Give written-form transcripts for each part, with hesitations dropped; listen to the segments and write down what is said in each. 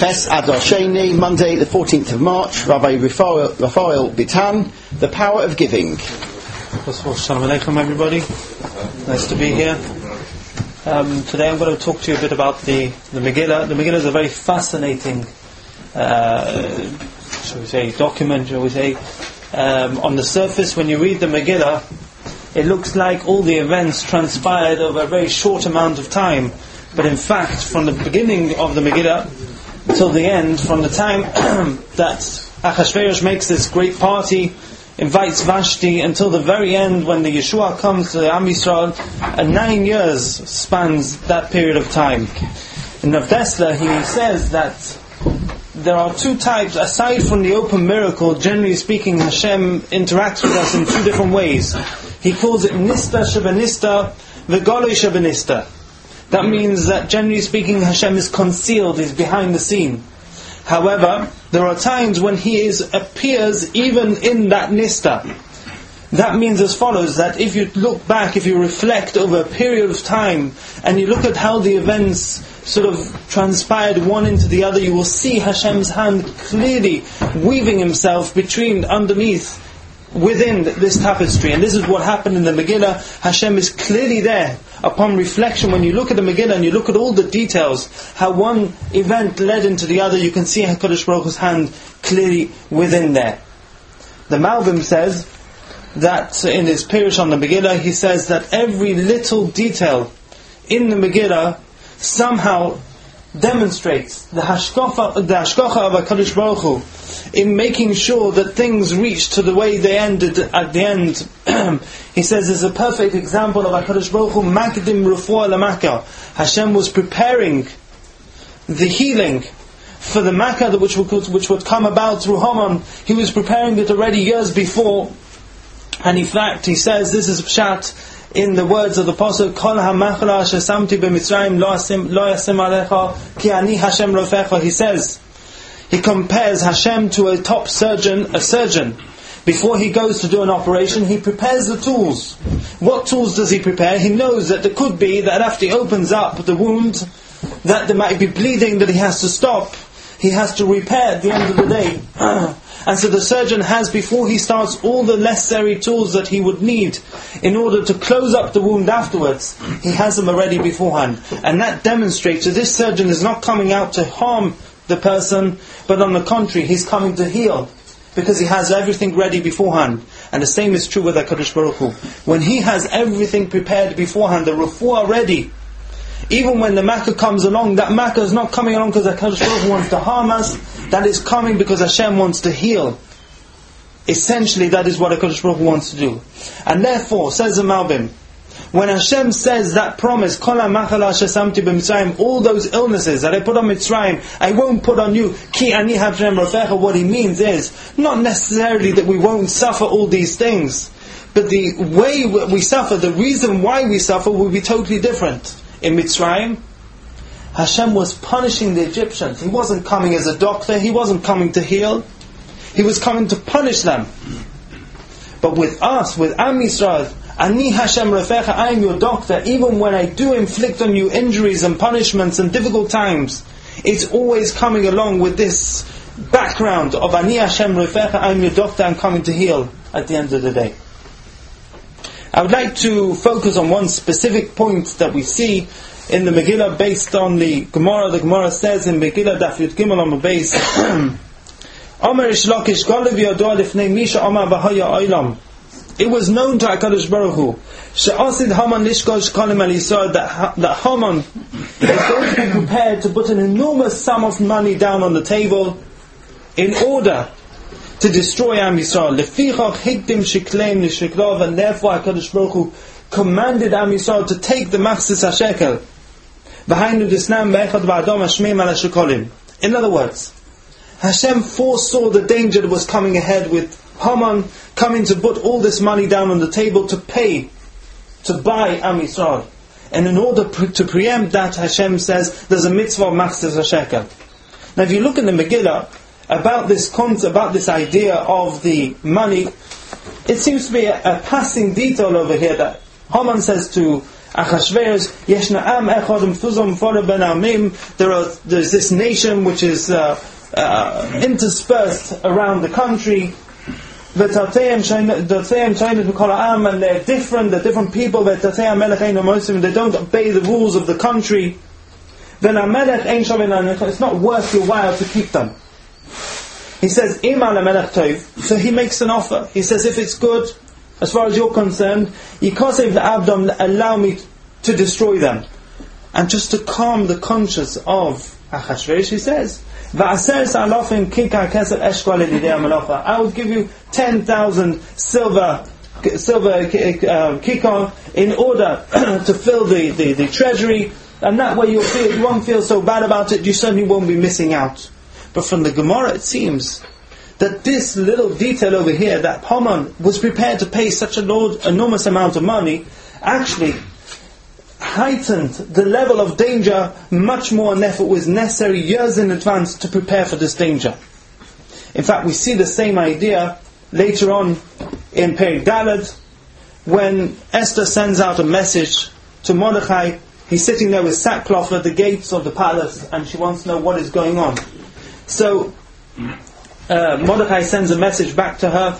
Ches Adar Sheni, Monday the 14th of March, Rabbi Raphael Bitan, The Power of Giving. First of all, Shalom Aleichem everybody, nice to be here. Today I'm going to talk to you a bit about the Megillah. The Megillah is a very fascinating document, on the surface when you read the Megillah, it looks like all the events transpired over a very short amount of time. But in fact, from the beginning of the Megillah till the end, from the time that Achashverosh makes this great party, invites Vashti, until the very end when the Yeshua comes to Am Yisrael, 9 years spans that period of time. In Rav Dessler, he says that there are two types, aside from the open miracle, generally speaking, Hashem interacts with us in two different ways. He calls it Nista Shebenista, V'Goloi Shebenista. That means that generally speaking Hashem is concealed, is behind the scene. However, there are times when He appears even in that Nista. That means as follows, that if you look back, if you reflect over a period of time, and you look at how the events sort of transpired one into the other, you will see Hashem's hand clearly weaving Himself within this tapestry. And this is what happened in the Megillah. Hashem is clearly there. Upon reflection, when you look at the Megillah and you look at all the details, how one event led into the other, you can see HaKadosh Baruch Hu's hand clearly within there. The Malbim says that in his Pirush on the Megillah, he says that every little detail in the Megillah somehow demonstrates the hashkacha of HaKadosh Baruch Hu in making sure that things reach to the way they ended at the end. He says there's a perfect example of HaKadosh Baruch Hu Makdim Refuah L'Makkah. Hashem was preparing the healing for the Makkah which would come about through Haman. He was preparing it already years before, and in fact he says, this is Pshat in the words of the Apostle, Kol HaMachla Shesamti B'Mitzrayim Lo Yasim Alecha Ki Ani Hashem Rofecha. He says, he compares Hashem to a top surgeon, a surgeon. Before he goes to do an operation, he prepares the tools. What tools does he prepare? He knows that there could be that after he opens up the wound, that there might be bleeding that he has to stop. He has to repair at the end of the day. And so the surgeon has, before he starts, all the necessary tools that he would need in order to close up the wound afterwards. He has them already beforehand. And that demonstrates that this surgeon is not coming out to harm the person, but on the contrary, he's coming to heal, because he has everything ready beforehand. And the same is true with HaKadosh Baruch Hu. When He has everything prepared beforehand, the refuah ready, even when the Makkah comes along, that Makkah is not coming along because HaKadosh Baruch Hu wants to harm us. That is coming because Hashem wants to heal. Essentially, that is what HaKadosh Baruch Hu wants to do. And therefore, says the Malbim, when Hashem says that promise, Kol HaMachla Shesamti B'Mitzrayim, all those illnesses that I put on Mitzrayim, I won't put on you, Ki Ani Hashem Rofecha, what He means is, not necessarily that we won't suffer all these things, but the way we suffer, the reason why we suffer will be totally different. In Mitzrayim, Hashem was punishing the Egyptians. He wasn't coming as a doctor, He wasn't coming to heal, He was coming to punish them. But with us, with Am Yisrael, Ani Hashem Rafecha, I am your doctor. Even when I do inflict on you injuries and punishments and difficult times, it's always coming along with this background of Ani Hashem Rafecha, I am your doctor, I'm coming to heal at the end of the day. I would like to focus on one specific point that we see in the Megillah based on the Gemara. The Gemara says in Megillah Daf Yud Gimel on the base, Omer Ish Lakish Galev Yadua Lifnei Misha Omer Bahaya Olam. It was known to HaKadosh Baruch Hu She'asid Haman Lishkosh Kalim Al Yisrael, that Haman is going to be prepared to put an enormous sum of money down on the table in order to destroy Am Yisrael. Lefichach Hikdim Shikleim Lishiklov, and therefore HaKadosh Baruch Hu commanded Am Yisrael to take the Machzis HaShekel. V'hainu Disnam Be'echad V'adam Hashmeim Al HaShekolim. In other words, Hashem foresaw the danger that was coming ahead with Haman coming to put all this money down on the table to pay, to buy Am Yisrael. And in order to preempt that, Hashem says there's a mitzvah of Machzis HaShekel. Now if you look in the Megillah about this concept, about this idea of the money, it seems to be a passing detail over here that Haman says to Achashverosh, Yeshna Am Echad Mfuzam Fora Ben Amim. There's this nation which is interspersed around the country. V'Tateyam China B'Kol Am, and they're different people. V'Tateyam Melech Ein Omosim, they don't obey the rules of the country. V'Namelech Ein Shavin, it's not worth your while to keep them. He says, Imal Melech Tov. So he makes an offer. He says, if it's good, as far as you're concerned, Yikosev Abdom, allow me to destroy them. And just to calm the conscience of Achashverosh, he says, I will give you 10,000 silver kikar in order to fill the treasury, and that way you won't feel so bad about it, you certainly won't be missing out. But from the Gemara it seems that this little detail over here, that Haman was prepared to pay such an enormous amount of money, actually heightened the level of danger much more, and therefore it was necessary years in advance to prepare for this danger. In fact, we see the same idea later on in Perek Daled, when Esther sends out a message to Mordechai. He's sitting there with sackcloth at the gates of the palace, and she wants to know what is going on. So Mordechai sends a message back to her.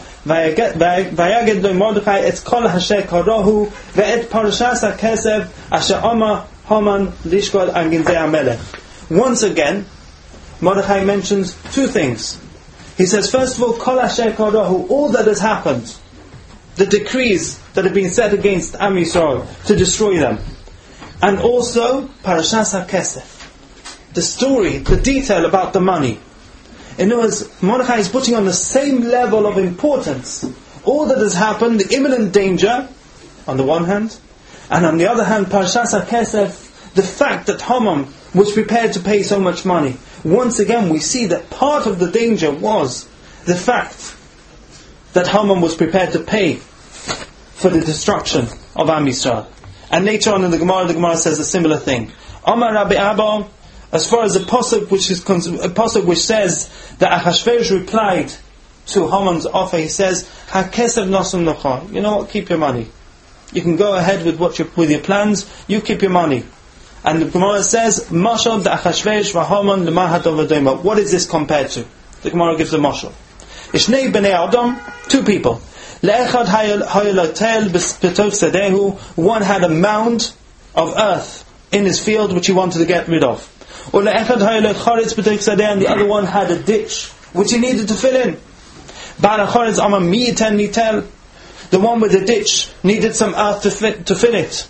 Vayaged lo Mordechai et kol hasher karohu ve'et parashas hakesev asher amar Haman lishkol an ginzei hamelech. Once again, Mordechai mentions two things. He says, first of all, kol hasher karohu, all that has happened, the decrees that have been set against Am Yisrael to destroy them, and also parashas hakesef, the story, the detail about the money. In other words, Mordechai is putting on the same level of importance all that has happened, the imminent danger, on the one hand, and on the other hand, Parashas HaKesef, the fact that Haman was prepared to pay so much money. Once again, we see that part of the danger was the fact that Haman was prepared to pay for the destruction of Am Yisrael. And later on in the Gemara says a similar thing. Amar Rabbi Abba, as far as a pasuk which says that Achashverosh replied to Haman's offer, he says, "Hakesev nosum locha." You know what? Keep your money. You can go ahead with your plans. You keep your money. And the Gemara says, "Mashal da Achashverosh v'Haman l'mahadov l'doima." What is this compared to? The Gemara gives a mashal. Ishnei bnei Adam, two people. Le'echad hayolatel b'tov sedehu. One had a mound of earth in his field which he wanted to get rid of. Or le'echad hayolot charetz b'tov sedeh, and the other one had a ditch which he needed to fill in. Ba'al charetz amar mi yiten nitel. The one with the ditch needed some earth to fill it.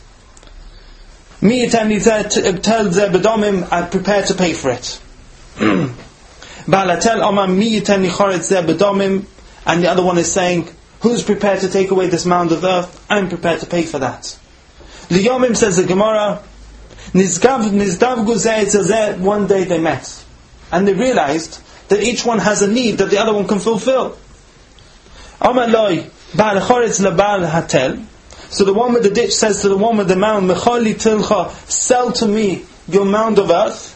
Mi yiten nitel tel zeh b'domim. I'm prepared to pay for it. Ba'al atel amar mi yiten charetz zeh b'domim, and the other one is saying, who's prepared to take away this mound of earth? I'm prepared to pay for that. Liyomim, says the Gemara, one day they met, and they realized that each one has a need that the other one can fulfill. So the one with the ditch says to the one with the mound, sell to me your mound of earth.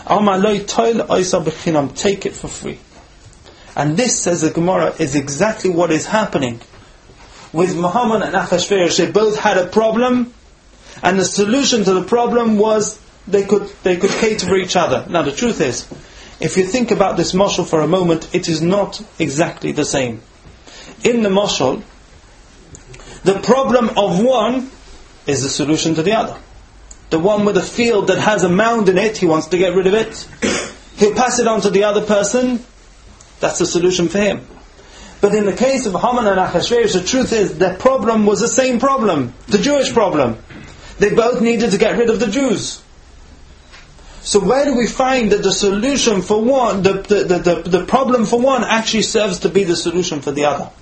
Take it for free. And this, says the Gemara, is exactly what is happening with Haman and Achashverosh. They both had a problem, and the solution to the problem was they could cater for each other. Now the truth is, if you think about this mashal for a moment, it is not exactly the same. In the mashal, the problem of one is the solution to the other. The one with a field that has a mound in it, he wants to get rid of it. He'll pass it on to the other person. That's the solution for him. But in the case of Haman and Achashverosh, the truth is their problem was the same problem, the Jewish problem. They both needed to get rid of the Jews. So where do we find that the solution for one, the problem for one actually serves to be the solution for the other?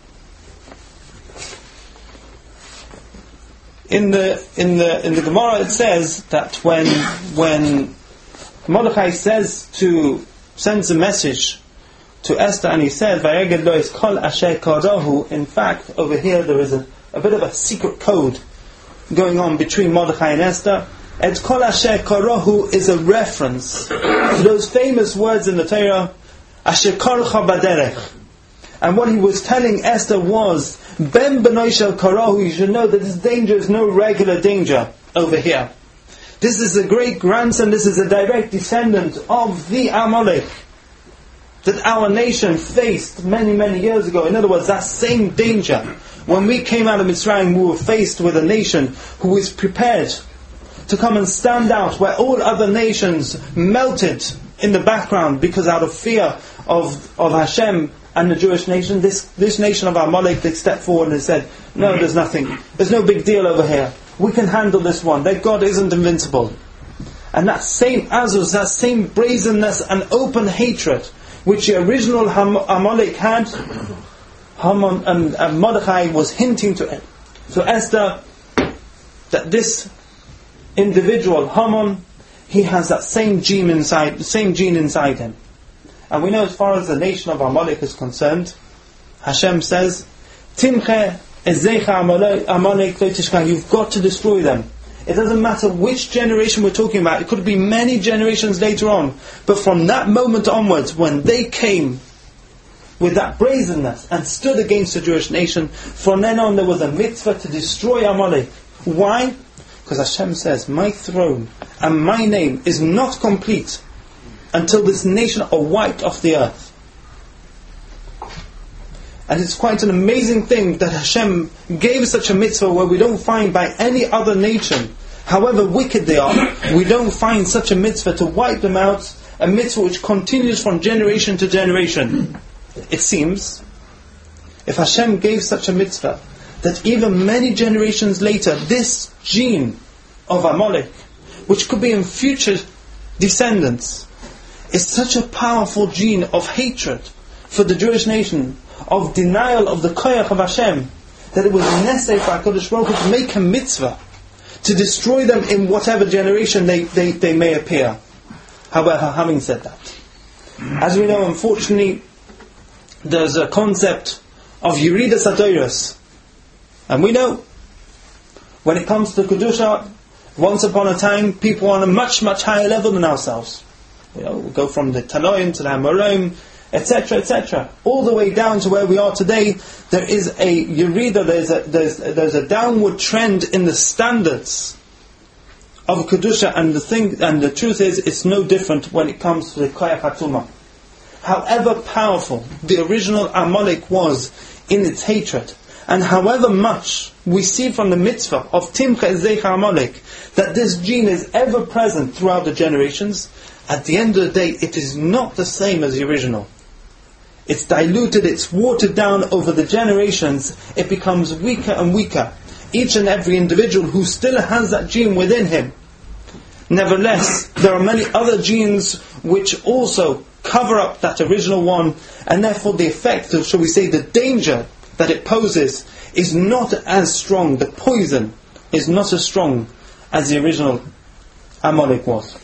In the Gemara it says that when Mordechai sends a message to Esther, and he said, "Vayeged lo es kol asher karahu." In fact, over here there is a bit of a secret code going on between Mordechai and Esther. Et kol asher karahu is a reference to those famous words in the Torah, "Asher karcha baderech," And what he was telling Esther was, Ben Benoy Shel Karahu, you should know that this danger is no regular danger over here. This is a great grandson, this is a direct descendant of the Amalek that our nation faced many, many years ago. In other words, that same danger. When we came out of Mitzrayim, we were faced with a nation who is prepared to come and stand out where all other nations melted in the background because out of fear of Hashem and the Jewish nation, this nation of Amalek, they stepped forward and said, no, there's nothing. There's no big deal over here. We can handle this one. Their God isn't invincible. And that same Azus, that same brazenness and open hatred which the original Amalek had, Haman and Mordechai was hinting to Esther that this individual, Haman, he has that same gene inside him. And we know as far as the nation of Amalek is concerned, Hashem says, Timche ezecha Amalek lo tishkach, you've got to destroy them. It doesn't matter which generation we're talking about, it could be many generations later on, but from that moment onwards, when they came with that brazenness and stood against the Jewish nation, from then on there was a mitzvah to destroy Amalek. Why? Because Hashem says, my throne and my name is not complete until this nation are wiped off the earth. And it's quite an amazing thing that Hashem gave such a mitzvah where we don't find by any other nation, however wicked they are, we don't find such a mitzvah to wipe them out, a mitzvah which continues from generation to generation. It seems, if Hashem gave such a mitzvah, that even many generations later, this gene of Amalek, which could be in future descendants, is such a powerful gene of hatred for the Jewish nation, of denial of the koyach of Hashem, that it was necessary for HaKadosh Baruch Hu to make a mitzvah to destroy them in whatever generation they may appear. However, having said that, as we know, unfortunately, there's a concept of Yeridas HaTorah, and we know when it comes to Kedusha, once upon a time people are on a much, much higher level than ourselves. We go from the Tanoim to the Hamoraim, etc., etc., all the way down to where we are today. There is a Yerida, there's a downward trend in the standards of Kedusha, and the truth is, it's no different when it comes to the Koyach HaTumah. However powerful the original Amalek was in its hatred, and however much we see from the mitzvah of Timcha Ezecha Amalek, that this gene is ever present throughout the generations, at the end of the day, it is not the same as the original. It's diluted, it's watered down over the generations, it becomes weaker and weaker. Each and every individual who still has that gene within him. Nevertheless, there are many other genes which also cover up that original one, and therefore the effect of, shall we say, the danger that it poses is not as strong, the poison is not as strong as the original Amalek was.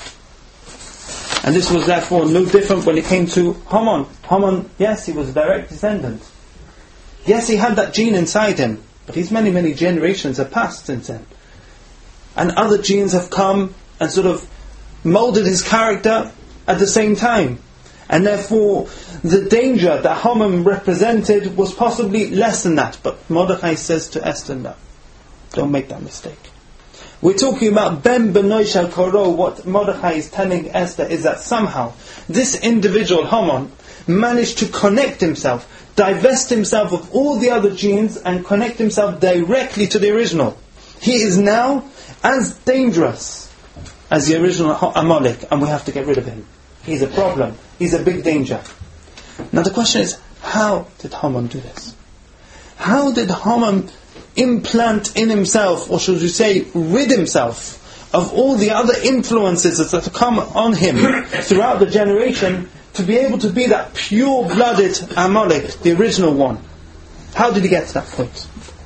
And this was therefore no different when it came to Haman. Haman, yes, he was a direct descendant. Yes, he had that gene inside him, but his many, many generations have passed since then. And other genes have come and sort of molded his character at the same time. And therefore, the danger that Haman represented was possibly less than that. But Mordechai says to Esther, no, don't make that mistake. We're talking about Ben Benoy Shel Karo. What Mordechai is telling Esther is that somehow this individual, Haman, managed to connect himself, divest himself of all the other genes and connect himself directly to the original. He is now as dangerous as the original Amalek, and we have to get rid of him. He's a problem. He's a big danger. Now the question is, how did Haman do this? How did Haman implant in himself, or should we say, rid himself of all the other influences that have come on him throughout the generation to be able to be that pure-blooded Amalek, the original one? How did he get to that point?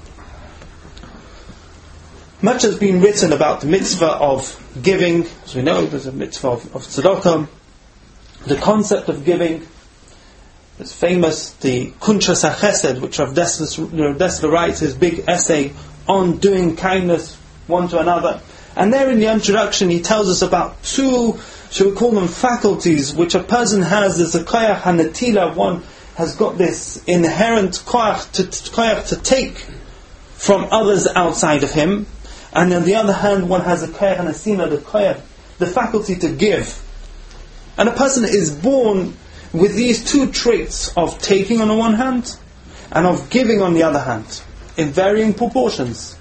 Much has been written about the mitzvah of giving. As we know, there's a mitzvah of tzedakah. The concept of giving is famous, the Kuntres HaChesed, which Rav Dessler writes his big essay on doing kindness one to another. And there in the introduction he tells us about two, shall we call them faculties, which a person has as a koyach hanetila, one has got this inherent koyach to take from others outside of him, and on the other hand, one has a koyach and a sina, the faculty to give. And a person is born with these two traits of taking on the one hand and of giving on the other hand, in varying proportions.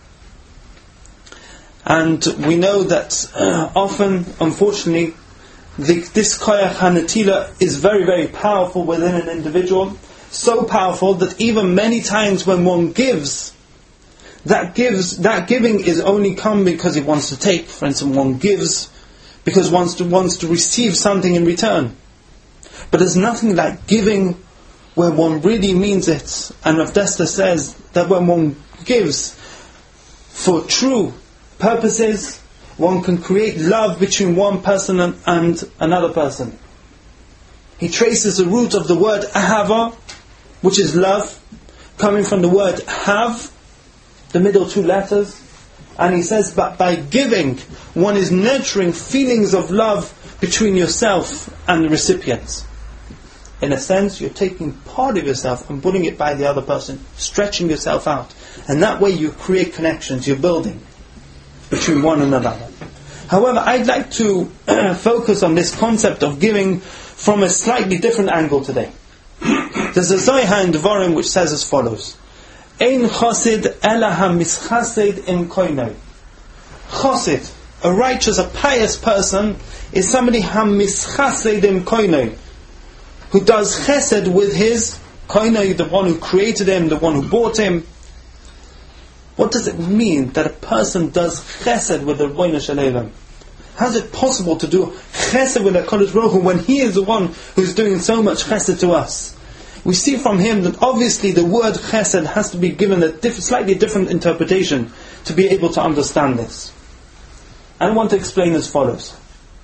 And we know that often, unfortunately, this koyach hanatila is very, very powerful within an individual. So powerful that even many times when one gives, that giving is only come because he wants to take. For instance, one gives because wants to receive something in return. But there's nothing like giving where one really means it. And Rav Dessler says that when one gives for true purposes, one can create love between one person and another person. He traces the root of the word ahava, which is love, coming from the word have, the middle two letters. And he says, but by giving, one is nurturing feelings of love between yourself and the recipients. In a sense, you're taking part of yourself and putting it by the other person, stretching yourself out. And that way you create connections, you're building between one another. However, I'd like to focus on this concept of giving from a slightly different angle today. There's a Zohar in Devarim which says as follows: Ein chosid ela ha-mischased im koinoi. Chosid, a righteous, a pious person, is somebody ha-mischased im koinoi, who does chesed with his koinoi, the one who created him, the one who bought him. What does it mean that a person does chesed with the Rebbeinu Shalom? How is it possible to do chesed with HaKadosh Baruch Hu when He is the one who's doing so much chesed to us? We see from him that obviously the word chesed has to be given a slightly different interpretation to be able to understand this. I want to explain as follows.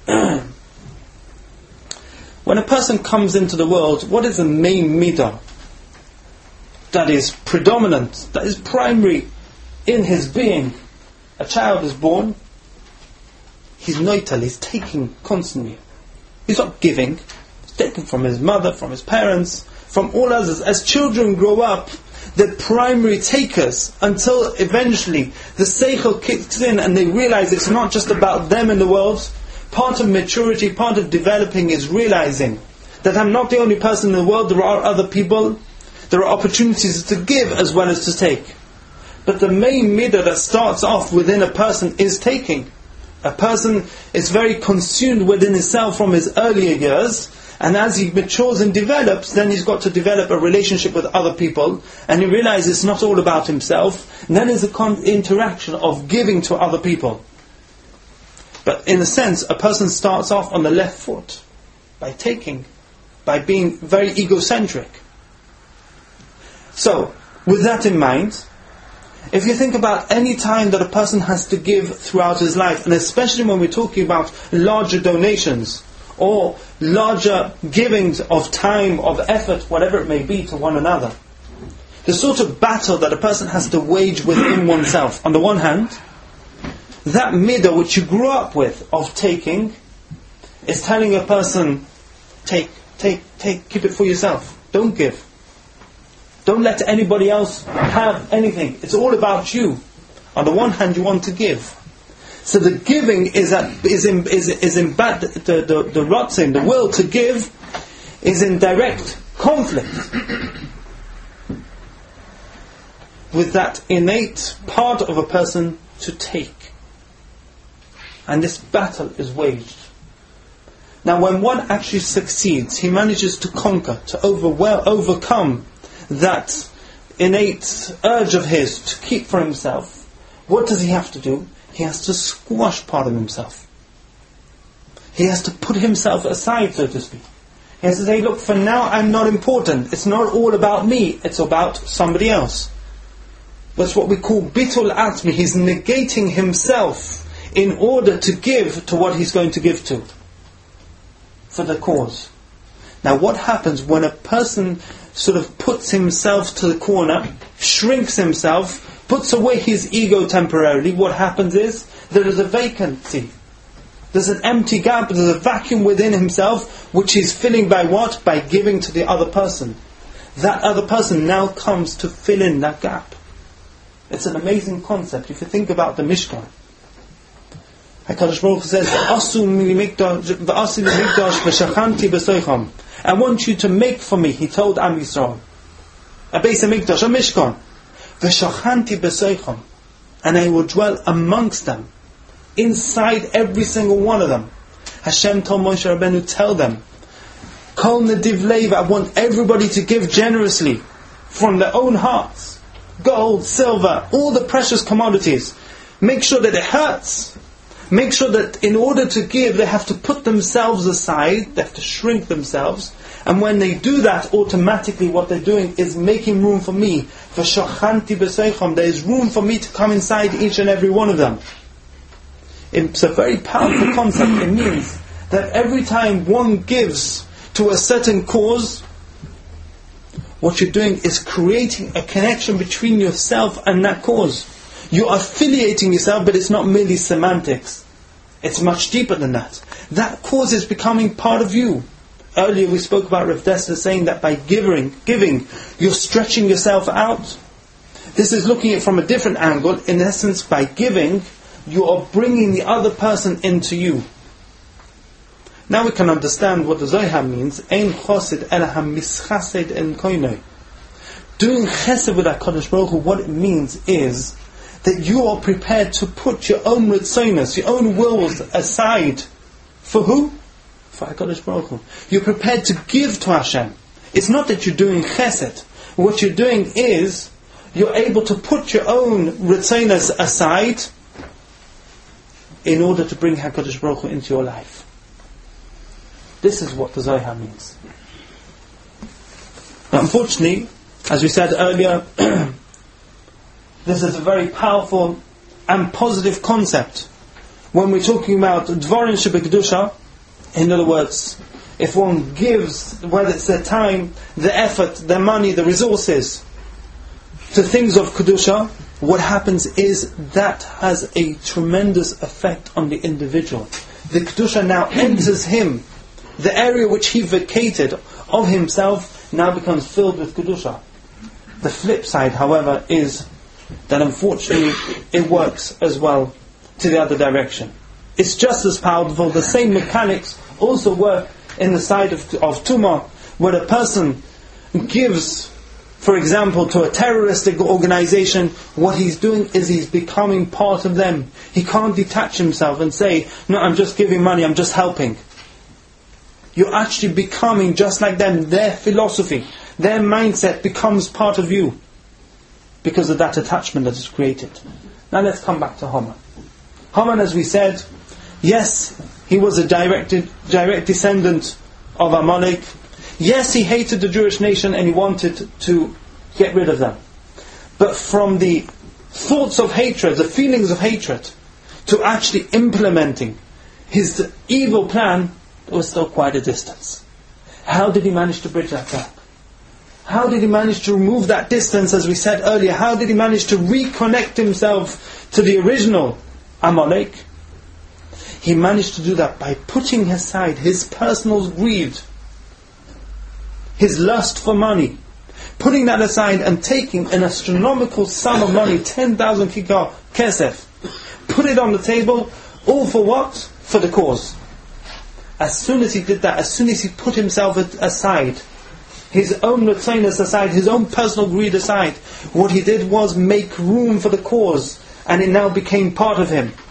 When a person comes into the world, what is the main midah that is predominant, that is primary in his being? A child is born, he's noitel, he's taking constantly. He's not giving, he's taking from his mother, from his parents, from all others. As children grow up, they're primary takers until eventually the seichel kicks in and they realize it's not just about them in the world. Part of maturity, part of developing is realizing that I'm not the only person in the world, there are other people, there are opportunities to give as well as to take. But the main midah that starts off within a person is taking. A person is very consumed within himself from his earlier years, and as he matures and develops, then he's got to develop a relationship with other people, and he realizes it's not all about himself, and then there's a interaction of giving to other people. But in a sense, a person starts off on the left foot, by taking, by being very egocentric. So, with that in mind, if you think about any time that a person has to give throughout his life, and especially when we're talking about larger donations, or larger givings of time, of effort, whatever it may be, to one another, the sort of battle that a person has to wage within oneself. On the one hand, that midah which you grew up with, of taking, is telling a person, take, keep it for yourself, don't give. Don't let anybody else have anything. It's all about you. On the one hand, you want to give. So the giving the ratzin, the will to give, is in direct conflict with that innate part of a person to take. And this battle is waged. Now, when one actually succeeds, he manages to conquer, to overcome that innate urge of his to keep for himself. What does he have to do? He has to squash part of himself. He has to put himself aside, so to speak. He has to say, look, for now I'm not important. It's not all about me. It's about somebody else. That's what we call bitul atmi. He's negating himself in order to give to what he's going to give to, for the cause. Now, what happens when a person sort of puts himself to the corner, shrinks himself, puts away his ego temporarily? What happens is there is a vacancy. There's an empty gap, there's a vacuum within himself, which he's filling by what? By giving to the other person. That other person now comes to fill in that gap. It's an amazing concept. If you think about the Mishkan, HaKadosh Baruch Hu says, I want you to make for me, he told Am Yisrael, a Beis HaMikdash, a Mishkan, v'shachanti b'soicham, and I will dwell amongst them, inside every single one of them. Hashem told Moshe Rabbeinu, tell them, Kol nediv leiv, I want everybody to give generously from their own hearts. Gold, silver, all the precious commodities. Make sure that it hurts. Make sure that in order to give, they have to put themselves aside, they have to shrink themselves. And when they do that, automatically what they're doing is making room for me. V'shachanti b'seicham, there is room for me to come inside each and every one of them. It's a very powerful concept. It means that every time one gives to a certain cause, what you're doing is creating a connection between yourself and that cause. You're affiliating yourself, but it's not merely semantics. It's much deeper than that. That cause is becoming part of you. Earlier we spoke about Rav Dessler saying that by giving, you're stretching yourself out. This is looking at it from a different angle. In essence, by giving, you are bringing the other person into you. Now we can understand what the Zohar means. Ein chosid elaham mischased en koinoi. Doing chesed with HaKadosh Baruch Hu, what it means is that you are prepared to put your own ritzonos, your own wills aside. For who? For HaKadosh Baruch Hu. You're prepared to give to Hashem. It's not that you're doing chesed. What you're doing is, you're able to put your own ritzonos aside in order to bring HaKadosh Baruch Hu into your life. This is what the Zohar means. Now, unfortunately, as we said earlier, this is a very powerful and positive concept. When we're talking about Dvarim Shebekdusha, in other words, if one gives, whether it's their time, their effort, their money, the resources, to things of Kedusha, what happens is that has a tremendous effect on the individual. The Kedusha now enters him. The area which he vacated of himself now becomes filled with Kedusha. The flip side, however, is that unfortunately it works as well to the other direction. It's just as powerful. The same mechanics also work in the side of Tumah, where a person gives, for example, to a terroristic organization. What he's doing is he's becoming part of them. He can't detach himself and say, no, I'm just giving money, I'm just helping. You're actually becoming just like them. Their philosophy, their mindset becomes part of you because of that attachment that is created. Now let's come back to Haman. Haman, as we said, yes, he was a direct descendant of Amalek. Yes, he hated the Jewish nation and he wanted to get rid of them. But from the thoughts of hatred, the feelings of hatred, to actually implementing his evil plan, there was still quite a distance. How did he manage to bridge that gap? How did he manage to remove that distance, as we said earlier? How did he manage to reconnect himself to the original Amalek? He managed to do that by putting aside his personal greed, his lust for money, putting that aside and taking an astronomical sum of money, 10,000 kikar kesef, put it on the table, all for what? For the cause. As soon as he did that, as soon as he put himself aside, his own retainness aside, his own personal greed aside, what he did was make room for the cause, and it now became part of him.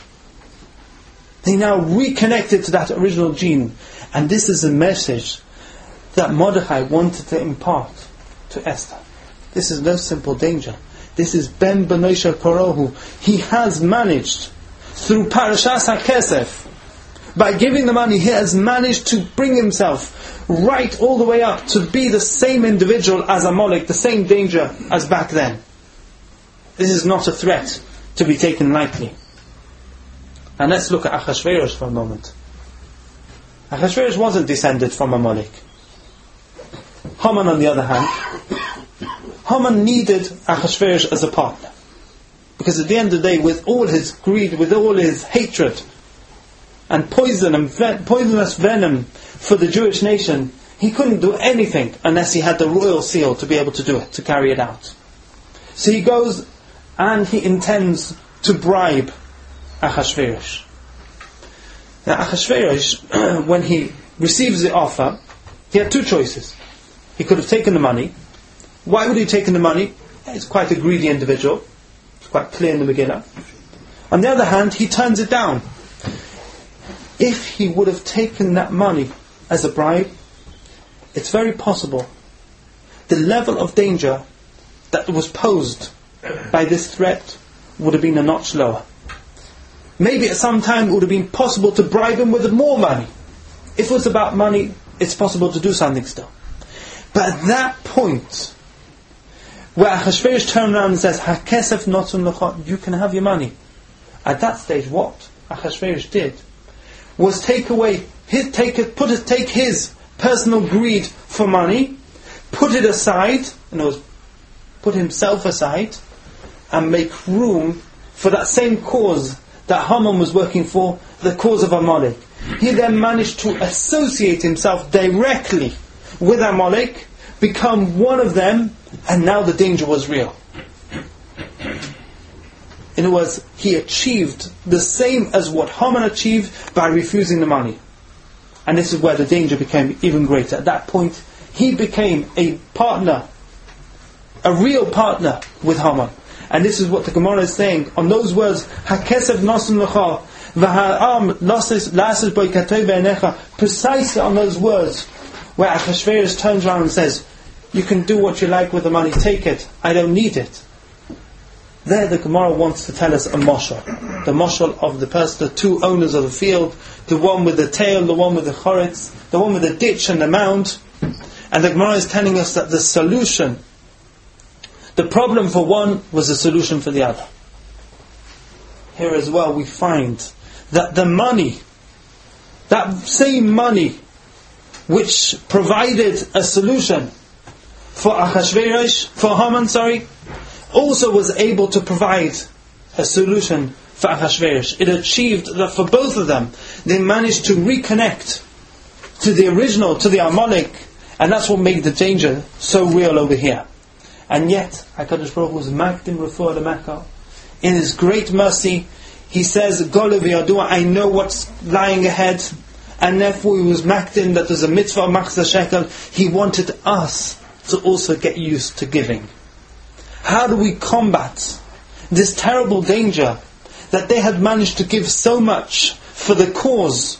He now reconnected to that original gene. And this is a message that Mordechai wanted to impart to Esther. This is no simple danger. This is Ben Benosha Korohu. He has managed, through Parashas HaKesef, by giving the money, he has managed to bring himself right all the way up to be the same individual as Amalek, the same danger as back then. This is not a threat to be taken lightly. And let's look at Achashverosh for a moment. Achashverosh wasn't descended from Amalek. Haman, on the other hand, Haman needed Achashverosh as a partner. Because at the end of the day, with all his greed, with all his hatred, and poisonous venom for the Jewish nation, he couldn't do anything unless he had the royal seal to be able to do it, to carry it out. So he goes and he intends to bribe Achashverosh. Now Achashverosh, when he receives the offer, he had two choices. He could have taken the money. Why would he have taken the money? He's quite a greedy individual. It's quite clear in the Megillah. On the other hand, he turns it down. If he would have taken that money as a bribe, it's very possible the level of danger that was posed by this threat would have been a notch lower. Maybe at some time it would have been possible to bribe him with more money. If it was about money, it's possible to do something still. But at that point, where Achashverosh turned around and says, "Hakesef notun lecha," you can have your money. At that stage, what Achashverosh did was take his personal greed for money, put it aside, in other words, put himself aside, and make room for that same cause that Haman was working for, the cause of Amalek. He then managed to associate himself directly with Amalek, become one of them, and now the danger was real. In other words, he achieved the same as what Haman achieved by refusing the money. And this is where the danger became even greater. At that point, he became a partner, a real partner with Haman. And this is what the Gemara is saying. On those words, "Hakesef nosun lecha, v'ha'am lasis boi katoi be'enecha," precisely on those words, where Achashverosh turns around and says, "You can do what you like with the money, take it, I don't need it." There the Gemara wants to tell us a mashal. The mashal of the person, the two owners of the field, the one with the tail, the one with the choretz, the one with the ditch and the mound. And the Gemara is telling us that the solution, the problem for one was the solution for the other. Here as well we find that the money, that same money which provided a solution for Achashverosh, for Haman, also was able to provide a solution for Achashverosh. It achieved that for both of them, they managed to reconnect to the original, to the Amalek, and that's what made the danger so real over here. And yet, HaKadosh Baruch Hu was Makdim Refuah L'Makal. In His great mercy, He says, "Golu v'yadua," I know what's lying ahead, and therefore He was Makdim, that there's a mitzvah of Machzah Shekel. He wanted us to also get used to giving. How do we combat this terrible danger that they had managed to give so much for the cause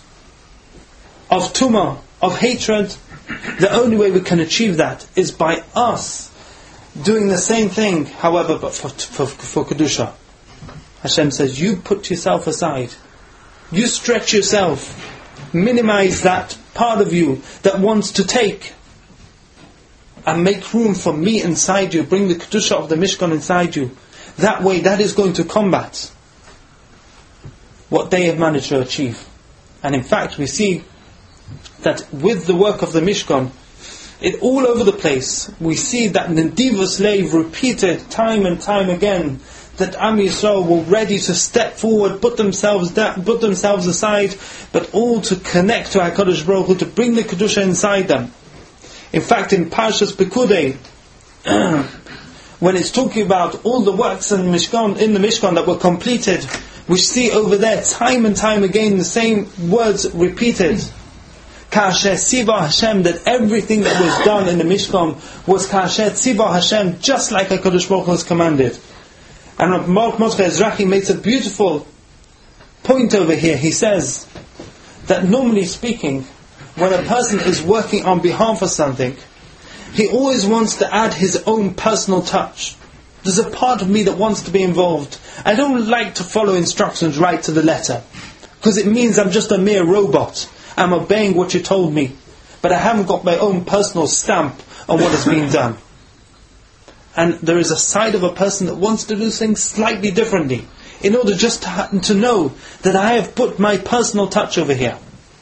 of tumah, of hatred? The only way we can achieve that is by us doing the same thing, however, but for Kedusha. Hashem says, you put yourself aside. You stretch yourself. Minimize that part of you that wants to take. And make room for me inside you. Bring the Kedusha of the Mishkan inside you. That way, that is going to combat what they have managed to achieve. And in fact, we see that with the work of the Mishkan, it all over the place, we see that Nedivus Lev repeated time and time again, that Am Yisrael were ready to step forward, put themselves aside, but all to connect to HaKadosh Baruch Hu, to bring the Kedusha inside them. In fact, in Parshas Pekudei, when it's talking about all the works in the Mishkan that were completed, we see over there time and time again the same words repeated. Kasher Tziva Hashem, that everything that was done in the Mishkan was Kasher Tziva Hashem, just like HaKadosh Baruch Hu has commanded. And Mark Mordechai Ezrachi makes a beautiful point over here. He says that normally speaking, when a person is working on behalf of something, he always wants to add his own personal touch. There's a part of me that wants to be involved. I don't like to follow instructions right to the letter, because it means I'm just a mere robot. I'm obeying what you told me, but I haven't got my own personal stamp on what is being done. And there is a side of a person that wants to do things slightly differently, in order just to know that I have put my personal touch over here.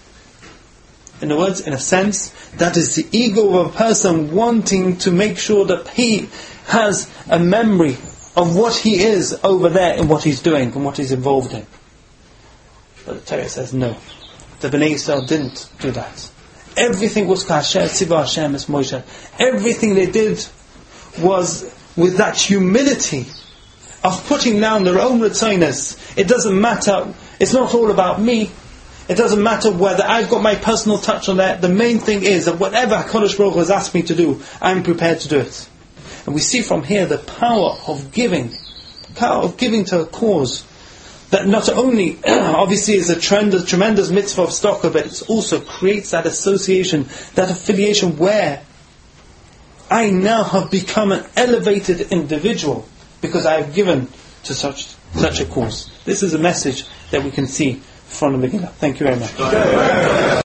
In other words, in a sense, that is the ego of a person wanting to make sure that he has a memory of what he is over there and what he's doing and what he's involved in. But the Torah says no. The Bnei Yisrael didn't do that. Everything was Kasher Tziva Hashem es Moshe. Everything they did was with that humility of putting down their own retzinus. It doesn't matter. It's not all about me. It doesn't matter whether I've got my personal touch on that. The main thing is that whatever HaKadosh Baruch Hu has asked me to do, I'm prepared to do it. And we see from here the power of giving to a cause that not only obviously is a tremendous mitzvah of tzedakah, but it also creates that association, that affiliation where I now have become an elevated individual because I have given to such a cause. This is a message that we can see from the Megillah. Thank you very much.